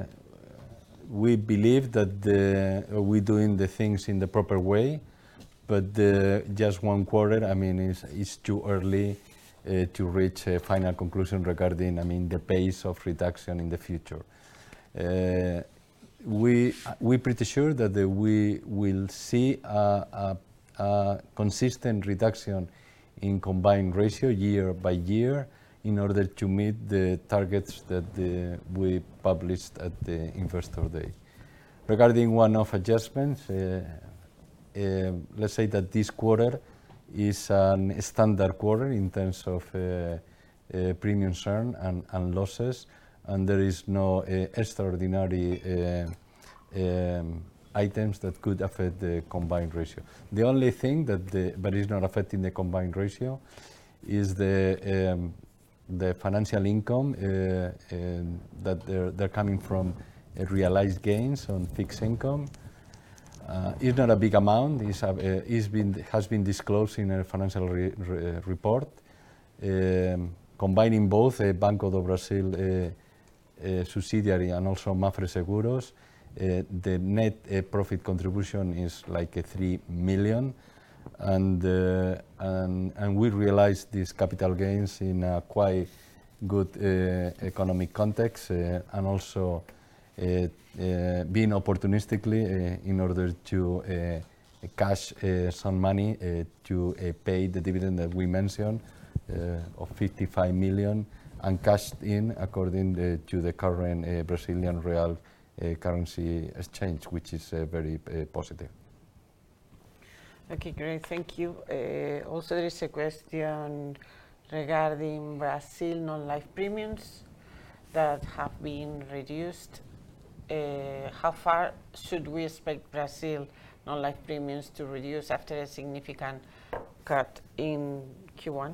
[SPEAKER 2] we believe that the, we're doing the things in the proper way, but the, just one quarter, I mean, it's, it's too early uh, to reach a final conclusion regarding, I mean, the pace of reduction in the future. Uh, we we're pretty sure that the, we will see a, a, a consistent reduction in combined ratio year by year in order to meet the targets that the, we published at the Investor Day. Regarding one-off adjustments, uh, uh, let's say that this quarter is a standard quarter in terms of uh, uh, premiums earned and, and losses, and there is no uh, extraordinary uh, um, items that could affect the combined ratio. The only thing that the, but is not affecting the combined ratio is the um, the financial income uh, um, that they're, they're coming from uh, realized gains on fixed income. Uh, it's not a big amount. It's, a, uh, it's been, has been disclosed in a financial re re report. Um, combining both uh, Banco do Brasil uh, uh, subsidiary and also Mapfre Seguros, uh, the net uh, profit contribution is like uh, three million. And, uh, and, and we realized these capital gains in a quite good uh, economic context uh, and also uh, uh, being opportunistically uh, in order to uh, cash uh, some money uh, to uh, pay the dividend that we mentioned uh, of fifty-five million and cashed in according uh, to the current uh, Brazilian real uh, currency exchange, which is uh, very uh, positive.
[SPEAKER 1] Okay, great, thank you. Uh, also, there is a question regarding Brazil non-life premiums that have been reduced. Uh, how far should we expect Brazil non-life premiums to reduce after a significant cut in Q one?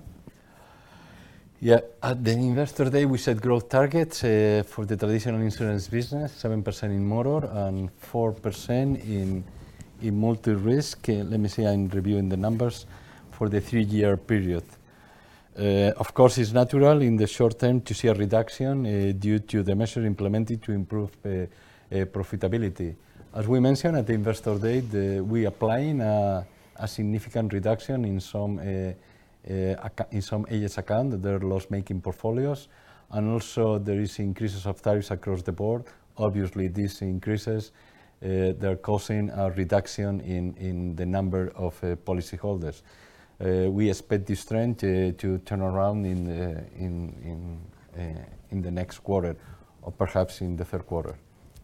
[SPEAKER 2] Yeah, at the Investor Day, we set growth targets uh, for the traditional insurance business, seven percent in motor and four percent in in multi-risk. Uh, let me see, I'm reviewing the numbers for the three-year period. Uh, of course, it's natural in the short term to see a reduction uh, due to the measures implemented to improve uh, uh, profitability. As we mentioned at the Investor Day, the, we applying a, a significant reduction in some uh, uh, in some agents account that they're loss-making portfolios, and also there is increases of tariffs across the board. Obviously, these increases Uh, they're causing a reduction in, in the number of uh, policyholders. Uh, we expect this trend uh, to turn around in, uh, in, in, uh, in the next quarter, or perhaps in the third quarter.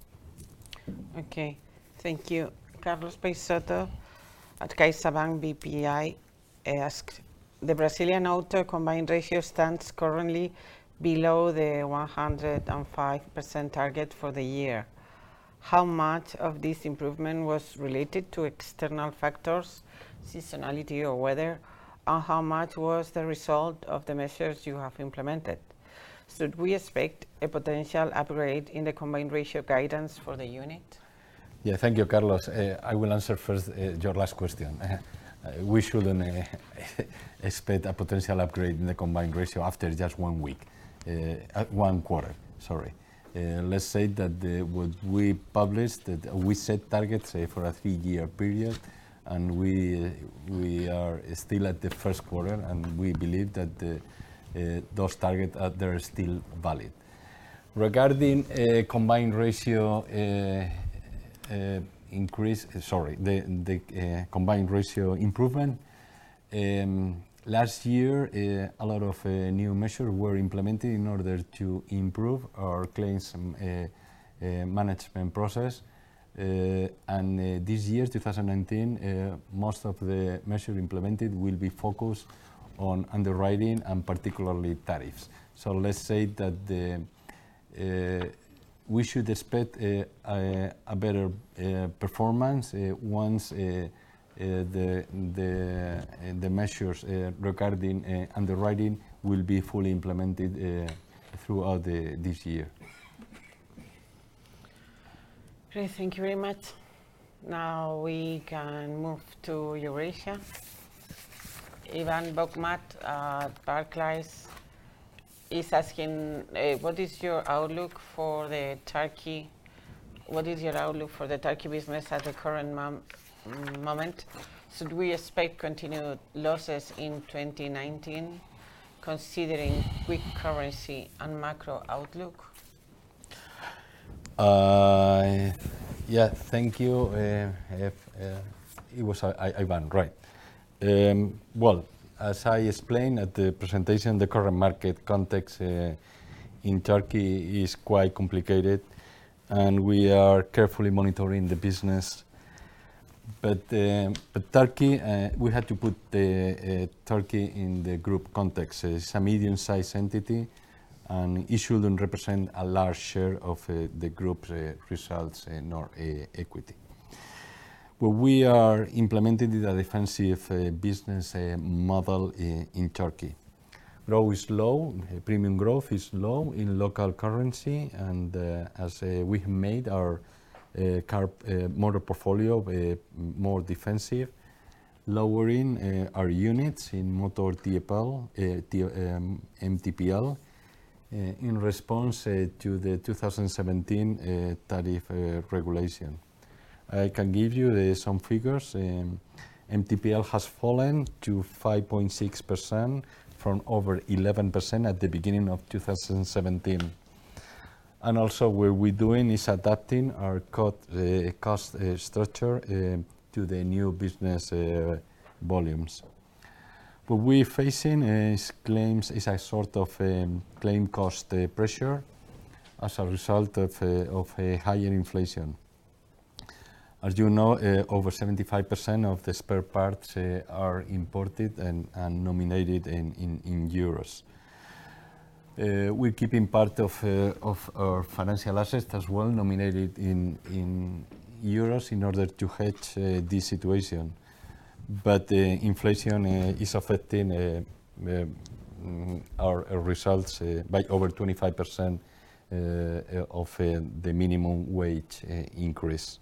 [SPEAKER 1] Okay, thank you. Carlos Peixoto at CaixaBank B P I asked, the Brazilian auto combined ratio stands currently below the one hundred five percent target for the year. How much of this improvement was related to external factors, seasonality or weather, and how much was the result of the measures you have implemented? Should we expect a potential upgrade in the combined ratio guidance for the unit?
[SPEAKER 2] Yeah, thank you, Carlos. Uh, I will answer first uh, your last question. Uh, we shouldn't uh, expect a potential upgrade in the combined ratio after just one week, uh, one quarter, sorry. Uh, let's say that the, what we published, that we set targets uh, for a three-year period, and we we are still at the first quarter, and we believe that the, uh, those targets are they're still valid. Regarding uh, combined ratio uh, uh, increase, uh, sorry, the the uh, combined ratio improvement. Um, last year, uh, a lot of uh, new measures were implemented in order to improve our claims um, uh, uh, management process. Uh, and uh, this year, two thousand nineteen, uh, most of the measures implemented will be focused on underwriting and particularly tariffs. So let's say that the, uh, we should expect uh, a, a better uh, performance uh, once uh, uh, the, the, uh, the measures uh, regarding uh, underwriting will be fully implemented uh, throughout the, this year.
[SPEAKER 1] Great, thank you very much. Now we can move to Eurasia. Ivan Bogmat at Barclays is asking, uh, what is your outlook for the Turkey? What is your outlook for the Turkey business at the current mom moment? Should we expect continued losses in twenty nineteen, considering weak currency and macro outlook?
[SPEAKER 2] Uh, yeah, thank you. Uh, if, uh, it was uh, Ivan, right? Um, well, as I explained at the presentation, the current market context uh, in Turkey is quite complicated, and we are carefully monitoring the business. But, uh, but Turkey, uh, we had to put the, uh, Turkey in the group context. It's a medium-sized entity, and it shouldn't represent a large share of uh, the group's uh, results uh, nor uh, equity. Well, we are implementing a defensive uh, business uh, model uh, in Turkey. Growth is low, uh, premium growth is low in local currency, and uh, as uh, we have made our uh, car uh, motor portfolio uh, more defensive, lowering uh, our units in motor T P L, uh, T, um, M T P L uh, in response uh, to the two thousand seventeen uh, tariff uh, regulation. I can give you uh, some figures. Um, M T P L has fallen to five point six percent from over eleven percent at the beginning of two thousand seventeen. And also what we're doing is adapting our cost, uh, cost uh, structure uh, to the new business uh, volumes. What we're facing is claims is a sort of um, claim cost uh, pressure as a result of, uh, of a higher inflation. As you know, uh, over seventy-five percent of the spare parts uh, are imported and, and nominated in, in, in euros. Uh, we're keeping part of, uh, of our financial assets as well nominated in, in euros in order to hedge uh, this situation. But uh, inflation uh, is affecting uh, uh, our, our results uh, by over twenty-five percent uh, of uh, the minimum wage uh, increase.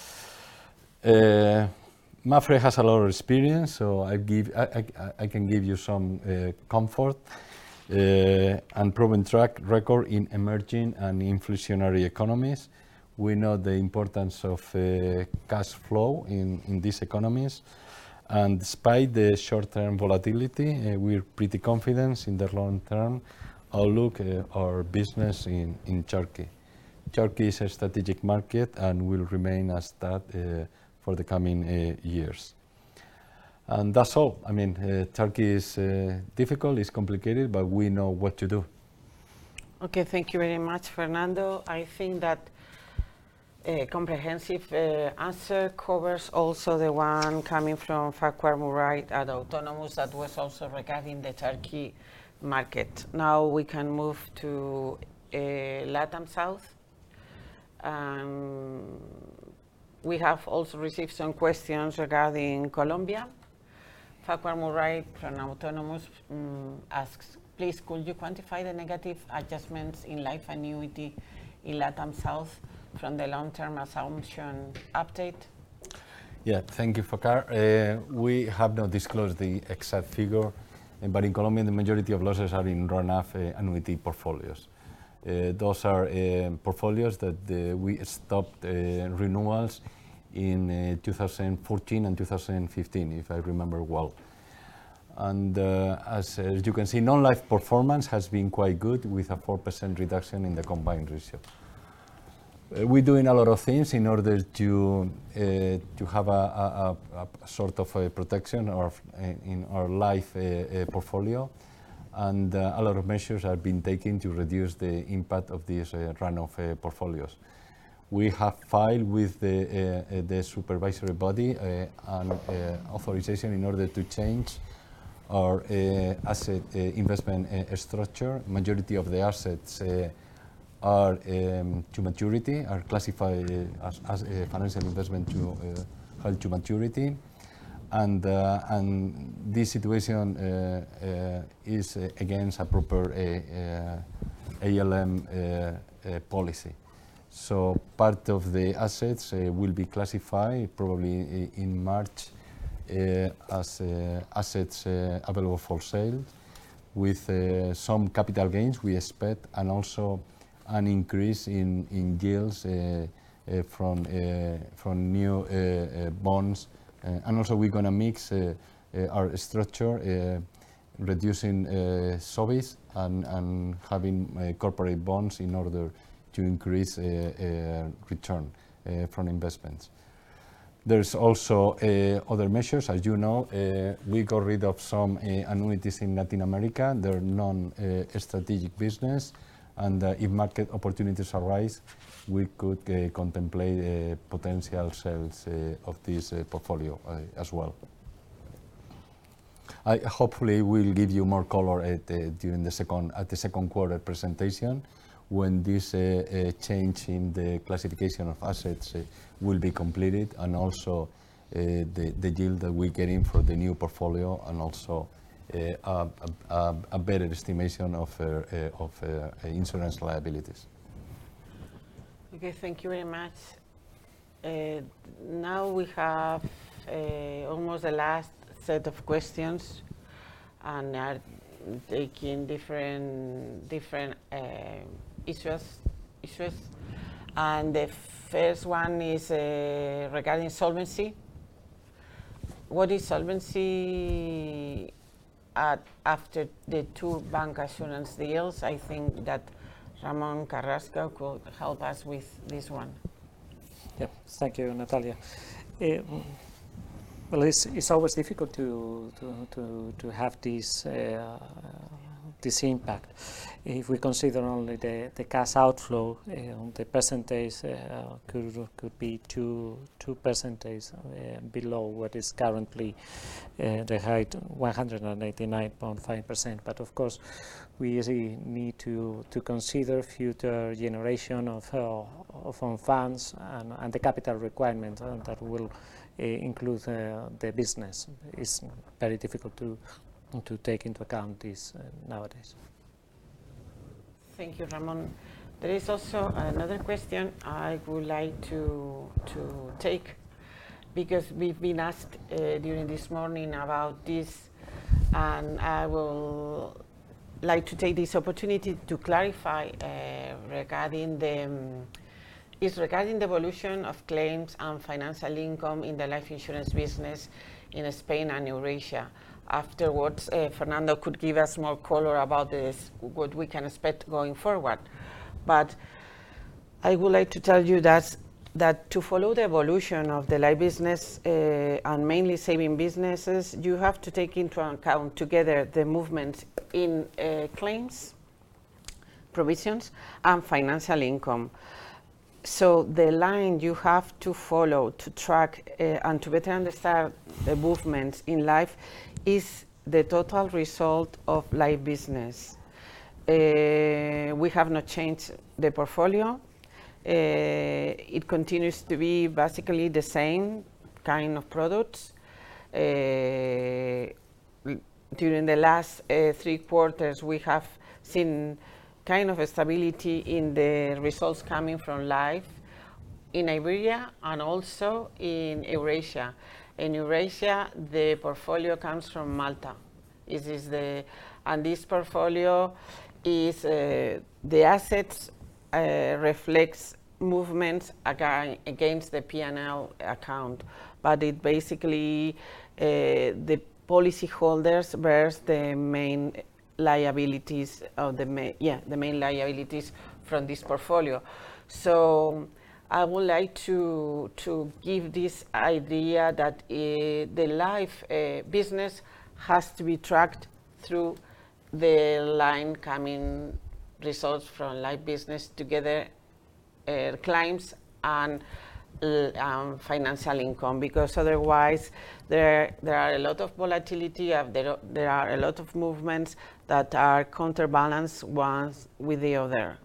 [SPEAKER 2] Uh, Mapfre has a lot of experience, so I, give, I, I, I can give you some uh, comfort uh, and proven track record in emerging and inflationary economies. We know the importance of uh, cash flow in, in these economies, and despite the short-term volatility, uh, we're pretty confident in the long-term outlook uh, our business in, in Turkey. Turkey is a strategic market and will remain as that uh, for the coming uh, years. And that's all. I mean, uh, Turkey is uh, difficult, it's complicated, but we know what to do.
[SPEAKER 1] Okay, thank you very much, Fernando. I think that a comprehensive uh, answer covers also the one coming from Farquhar Murray at Autonomous that was also regarding the Turkey market. Now we can move to uh, LATAM South. Um, we have also received some questions regarding Colombia. Farquhar Murray from Autonomous um, asks, please could you quantify the negative adjustments in life annuity in LATAM South from the long-term assumption update?
[SPEAKER 2] Yeah, thank you, Farquhar. Uh, we have not disclosed the exact figure, uh, but in Colombia the majority of losses are in run-off uh, annuity portfolios. Uh, those are uh, portfolios that uh, we stopped uh, renewals in uh, two thousand fourteen and two thousand fifteen, if I remember well. And uh, as, as you can see, non-life performance has been quite good, with a four percent reduction in the combined ratio. Uh, we're doing a lot of things in order to uh, to have a, a, a, a sort of a protection of, uh, in our life uh, uh, portfolio, and uh, a lot of measures are being taken to reduce the impact of these uh, run-off uh, portfolios. We have filed with the, uh, uh, the supervisory body uh, an uh, authorization in order to change our uh, asset uh, investment uh, structure. Majority of the assets uh, are um, to maturity, are classified uh, as, as a financial investment to uh, held to maturity. And, uh, and this situation uh, uh, is uh, against a proper uh, uh, A L M uh, uh, policy. So part of the assets uh, will be classified probably in March uh, as uh, assets uh, available for sale, with uh, some capital gains we expect, and also an increase in, in yields uh, uh, from, uh, from new uh, uh, bonds. Uh, and also we're going to mix uh, uh, our structure, uh, reducing uh, S O V Is and, and having uh, corporate bonds in order to increase uh, uh, return uh, from investments. There's also uh, other measures. As you know, uh, we got rid of some uh, annuities in Latin America. They're non-strategic business, and uh, if market opportunities arise, we could uh, contemplate uh, potential sales uh, of this uh, portfolio uh, as well. I hopefully will give you more color at, uh, during the second, at the second quarter presentation, when this uh, uh, change in the classification of assets uh, will be completed, and also uh, the, the yield that we get in for the new portfolio, and also uh, a, a, a better estimation of, uh, uh, of uh, insurance liabilities.
[SPEAKER 1] Okay, thank you very much. Uh, now we have uh, almost the last set of questions, and are taking different different uh, issues issues. And the first one is uh, regarding solvency. What is solvency at, after the two bank assurance deals? I think that Ramon Carrasco could help us with this one.
[SPEAKER 3] Yeah, thank you, Natalia. Uh, well, it's, it's always difficult to to to, to have this uh, this impact. If we consider only the, the cash outflow, uh, the percentage uh, could could be two two percentage uh, below what is currently uh, the height one hundred eighty-nine point five percent. But of course, we really need to to consider future generation of uh, of own funds and, and the capital requirement uh, that will uh, include uh, the business. It's very difficult to to take into account this uh, nowadays.
[SPEAKER 1] Thank you, Ramon. There is also another question I would like to to take, because we've been asked uh, during this morning about this, and I will like to take this opportunity to clarify uh, regarding the um, is regarding the evolution of claims and financial income in the life insurance business in Spain and Eurasia. Afterwards, uh, Fernando could give us more color about this, what we can expect going forward. But I would like to tell you that, that to follow the evolution of the life business uh, and mainly saving businesses, you have to take into account together the movement in uh, claims, provisions, and financial income. So the line you have to follow to track uh, and to better understand the movements in life is the total result of life business. Uh, we have not changed the portfolio. Uh, it continues to be basically the same kind of products. Uh, during the last uh, three quarters, we have seen kind of a stability in the results coming from life in Iberia and also in Eurasia. In Eurasia, the portfolio comes from Malta. This is the, and this portfolio is, uh, the assets uh, reflects movements aga- against the P and L account, but it basically uh, the policyholders bears the main liabilities of the ma- yeah the main liabilities from this portfolio. So I would like to to give this idea that uh, the life uh, business has to be tracked through the line coming results from life business together, uh, claims and uh, um, financial income, because otherwise there there are a lot of volatility, uh, there, there are a lot of movements that are counterbalanced one with the other.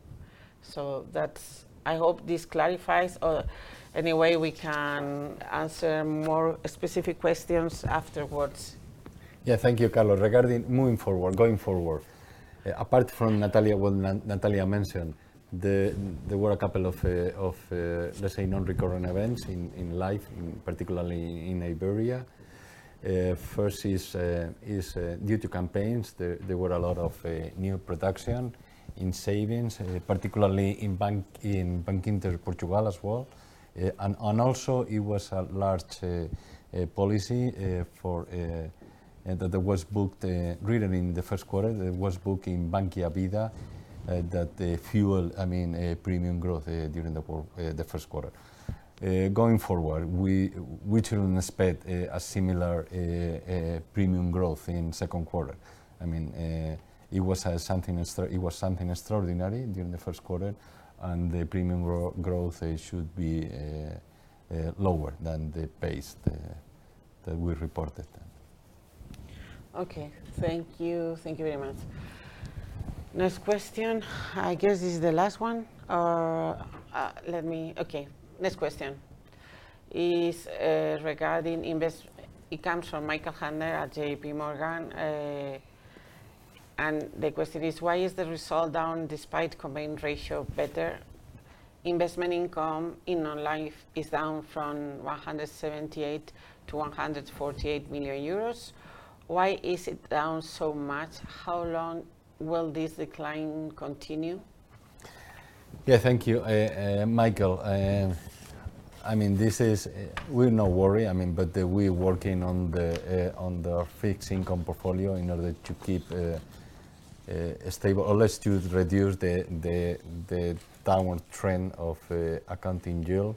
[SPEAKER 1] So that's, I hope this clarifies, or anyway we can answer more specific questions afterwards.
[SPEAKER 2] Yeah, thank you, Carlos. Regarding moving forward, going forward, uh, apart from Natalia, what Na- Natalia mentioned, the, there were a couple of, uh, of uh, let's say, non-recurrent events in, in life, in particularly in Iberia. Uh, first is, uh, is uh, due to campaigns, there, there were a lot of uh, new production in savings, uh, particularly in Bank in Bank Inter Portugal as well, uh, and, and also it was a large uh, uh, policy uh, for uh, uh, that was booked, uh, written in the first quarter, that was booked in Bankia Vida, uh, that uh, fueled, I mean, uh, premium growth uh, during the, uh, the first quarter. Uh, going forward, we we shouldn't expect uh, a similar uh, uh, premium growth in second quarter. I mean, uh, it was uh, something extra- it was something extraordinary during the first quarter, and the premium gro- growth uh, should be uh, uh, lower than the pace uh, that we reported.
[SPEAKER 1] Okay, thank you, thank you very much. Next question, I guess this is the last one, or uh, let me, okay, next question is uh, regarding invest, it comes from Michael Handler at J P Morgan, uh, and the question is, why is the result down despite combined ratio better? Investment income in non-life is down from one hundred seventy-eight to one hundred forty-eight million euros. Why is it down so much? How long will this decline continue?
[SPEAKER 2] Yeah, thank you, uh, uh, Michael. Uh, I mean, this is, uh, we're not worried, I mean, but uh, we're working on the, uh, on the fixed income portfolio in order to keep uh, uh, stable, or less to reduce the, the, the downward trend of uh, accounting yield.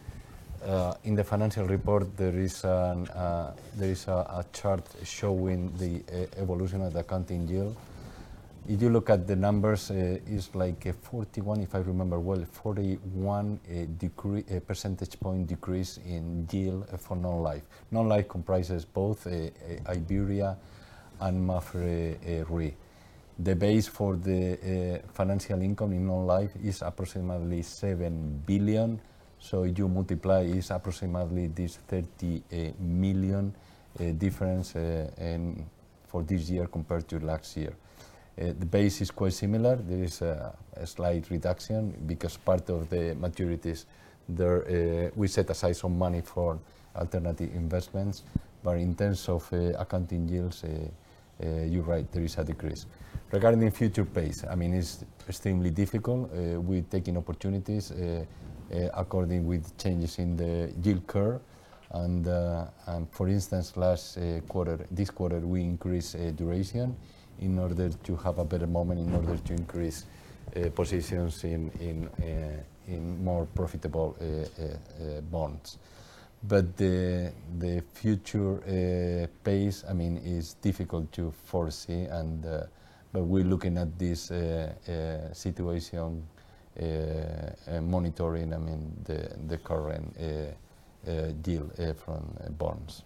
[SPEAKER 2] Uh, in the financial report, there is, an, uh, there is a, a chart showing the uh, evolution of the accounting yield. If you look at the numbers, uh, it's like a forty-one, if I remember well, forty-one uh, decre- uh, percentage point decrease in yield uh, for non-life. Non-life comprises both uh, uh, Iberia and Mapfre uh, Re. The base for the uh, financial income in non-life is approximately seven billion. So if you multiply, is approximately this thirty uh, million uh, difference uh, in, for this year compared to last year. Uh, the base is quite similar. There is a, a slight reduction because part of the maturities there uh, we set aside some money for alternative investments, but in terms of uh, accounting yields, uh, uh, you're right, there is a decrease. Regarding the future pace, I mean, it's extremely difficult. Uh, we're taking opportunities uh, uh, according with changes in the yield curve. And, uh, and for instance, last uh, quarter, this quarter, we increased uh, duration in order to have a better moment, in order to increase uh, positions in, in, uh, in more profitable uh, uh, uh, bonds. But the, the future uh, pace, I mean, is difficult to foresee, and uh, but we're looking at this uh, uh, situation, uh, uh, monitoring, I mean, the, the current uh, uh, deal uh, from uh, bonds.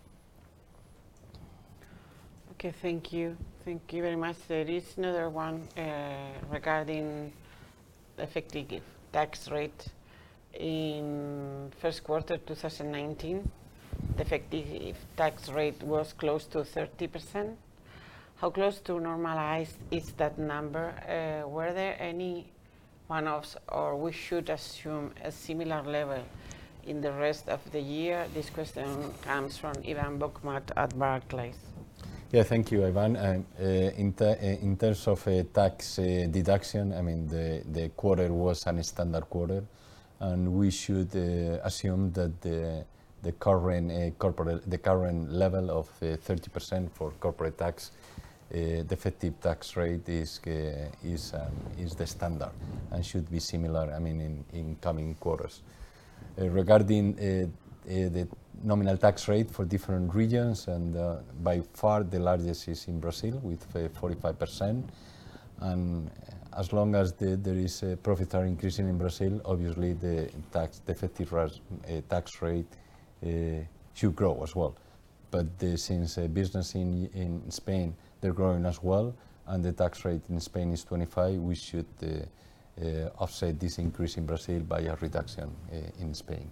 [SPEAKER 1] Okay, thank you. Thank you very much. There is another one uh, regarding effective tax rate. In first quarter two thousand nineteen, the effective tax rate was close to thirty percent. How close to normalized is that number? Uh, were there any one-offs, or we should assume a similar level in the rest of the year? This question comes from Ivan Bokmat at Barclays.
[SPEAKER 2] Yeah, thank you, Ivan. Um, uh, in, uh, in terms of uh, tax uh, deduction, I mean, the, the quarter was a standard quarter. and we should uh, assume that the the current uh, corporate the current level of uh, thirty percent for corporate tax, uh, the effective tax rate is uh, is um, is the standard and should be similar. I mean, in, in coming quarters. Uh, regarding uh, uh, the nominal tax rate for different regions, and uh, by far the largest is in Brazil with uh, forty-five percent. And as long as the, there is uh, profits are increasing in Brazil, obviously the tax, the effective ras, uh, tax rate uh, should grow as well. But uh, since uh, business in, in Spain, they're growing as well, and the tax rate in Spain is twenty-five, we should uh, uh, offset this increase in Brazil by a reduction uh, in Spain.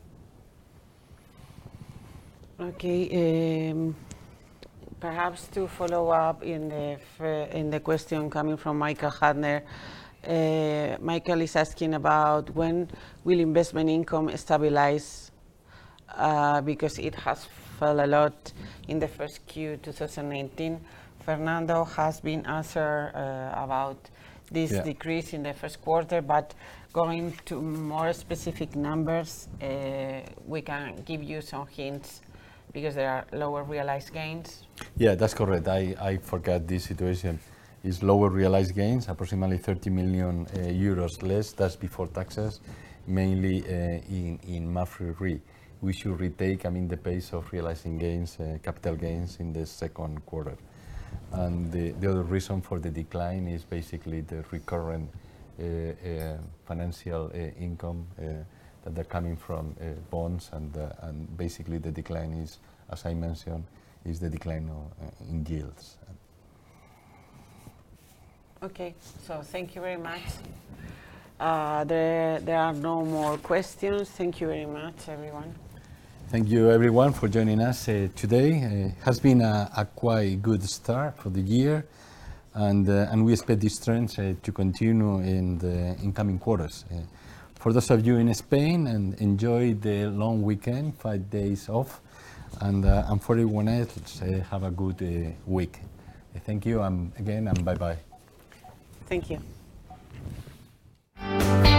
[SPEAKER 1] Okay. Um, Perhaps to follow up in the in the question coming from Michael Hadner, uh, Michael is asking about when will investment income stabilize, uh, because it has fell a lot in the first Q twenty nineteen. Fernando has been answered uh, about this
[SPEAKER 2] yeah.
[SPEAKER 1] decrease in the first quarter, but going to more specific numbers, uh, we can give you some hints because there are lower realized gains.
[SPEAKER 2] Yeah, that's correct. I, I forgot this situation. Is lower realized gains, approximately thirty million uh, euros less. That's before taxes, mainly uh, in in Mapfre Re. We should retake, I mean, the pace of realizing gains, uh, capital gains in the second quarter. And the, the other reason for the decline is basically the recurrent uh, uh, financial uh, income uh, that are coming from uh, bonds, and uh, and basically the decline is, as I mentioned, is the decline of, uh, in yields.
[SPEAKER 1] Okay, so thank you very much. Uh, there, there are no more questions. Thank you very much, everyone.
[SPEAKER 2] Thank you, everyone, for joining us uh, today. It uh, has been a, a quite good start for the year, and uh, and we expect these trends uh, to continue in the incoming quarters. Uh, For those of you in Spain, and enjoy the long weekend, five days off, and, uh, and for everyone else, uh, have a good uh, week. Uh, thank you, and again, and bye-bye.
[SPEAKER 1] Thank you.